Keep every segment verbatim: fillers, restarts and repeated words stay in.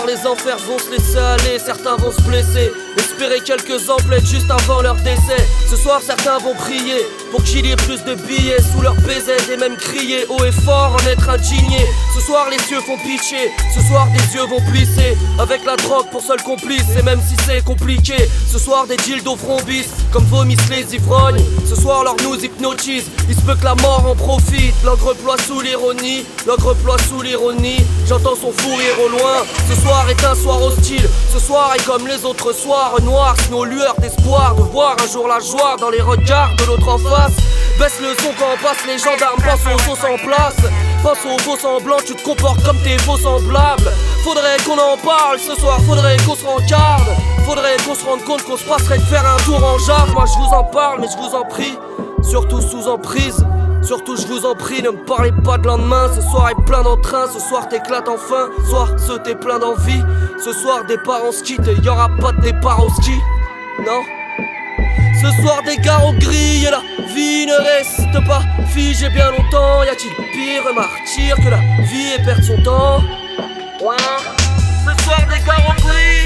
soir les enfers vont se laisser aller, certains vont se blesser, espérer quelques emplettes juste avant leur décès. Ce soir certains vont prier pour qu'il y ait plus de billets sous leur baiser, et même crier haut et fort en être indigné. Ce soir les cieux font pitié, ce soir des yeux vont plisser, avec la drogue pour seul complice, et même si c'est compliqué. Ce soir des dildos frombissent comme vomissent les ivrognes. Ce soir leur nous hypnotise, il se peut que la mort en profite. L'ogre ploie sous l'ironie, l'ogre ploie sous l'ironie. J'entends son fou rire au loin. Ce soir est un soir hostile, ce soir est comme les autres soirs noirs, nos lueurs d'espoir de voir un jour la joie dans les regards de l'autre en face. Baisse le son quand on passe les gendarmes, pense aux faux en place. Pense aux faux semblants, tu te comportes comme tes faux semblables. Faudrait qu'on en parle ce soir, faudrait qu'on se rencarde. Faudrait qu'on se rende compte qu'on se passerait de faire un tour en jave. Moi je vous en parle mais je vous en prie, surtout sous emprise. Surtout je vous en prie, ne me parlez pas de lendemain. Ce soir est plein d'entrain, ce soir t'éclates enfin. Ce soir ce t'es plein d'envie. Ce soir départ en ski, et y'aura pas de départ au ski. Non. Ce soir des gars au gris et la vie ne reste pas figée bien longtemps. Y a-t-il pire martyr que la vie et perdre son temps? Ouais. Ce soir des gars au gris.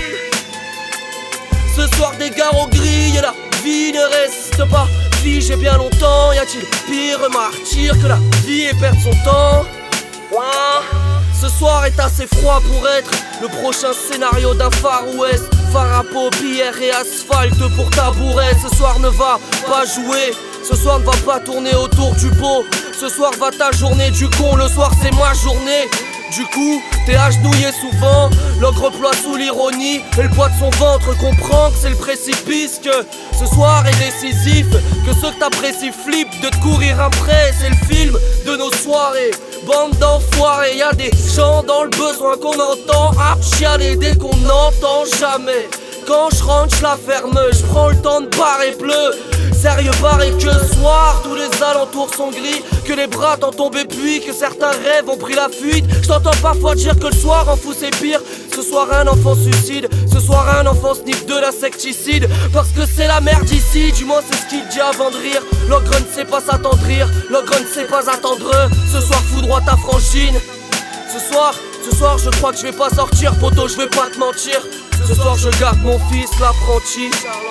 Ce soir des gars au gris et la vie ne reste pas figée bien longtemps. Y a-t-il pire martyr que la vie et perdre son temps? Ouais. Ce soir est assez froid pour être le prochain scénario d'un Far West. Phare à paupières et asphalte pour tabouret. Ce soir ne va pas jouer, ce soir ne va pas tourner autour du pot. Ce soir va ta journée du con, le soir c'est ma journée. Du coup, t'es agenouillé souvent, l'ogre ploie sous l'ironie, et le poids de son ventre comprend que c'est le précipice. Que ce soir est décisif, que ceux que t'apprécies flippent de te courir après. C'est le film de nos soirées, bande d'enfoirés. Y'a des gens dans le besoin qu'on entend à chialer dès qu'on n'entend jamais. Quand je rentre, je la ferme, je prends le temps de barrer bleu. Sérieux pareil que ce soir, tous les alentours sont gris, que les bras t'en tombent et puis que certains rêves ont pris la fuite. Je t'entends parfois dire que le soir en fou c'est pire. Ce soir un enfant suicide, ce soir un enfant sniffe de l'insecticide. Parce que c'est la merde ici, du moins c'est ce qu'il dit avant de rire. L'ogre ne sait pas s'attendrir, l'ogre ne sait pas attendre. Ce soir foudroie ta frangine. Ce soir, ce soir je crois que je vais pas sortir, poto, je vais pas te mentir. Ce soir je garde mon fils, l'apprenti.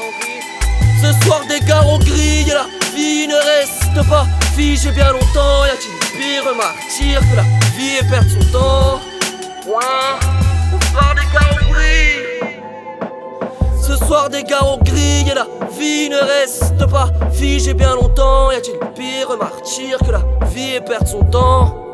Ce soir des gars au gris et la vie ne reste pas figée bien longtemps. Y a-t-il pire martyr que la vie et perdre son temps? Ouais. Ce soir des gars au gris. Ce soir des gars au gris et la vie ne reste pas figée bien longtemps. Y a-t-il pire martyr que la vie et perdre son temps?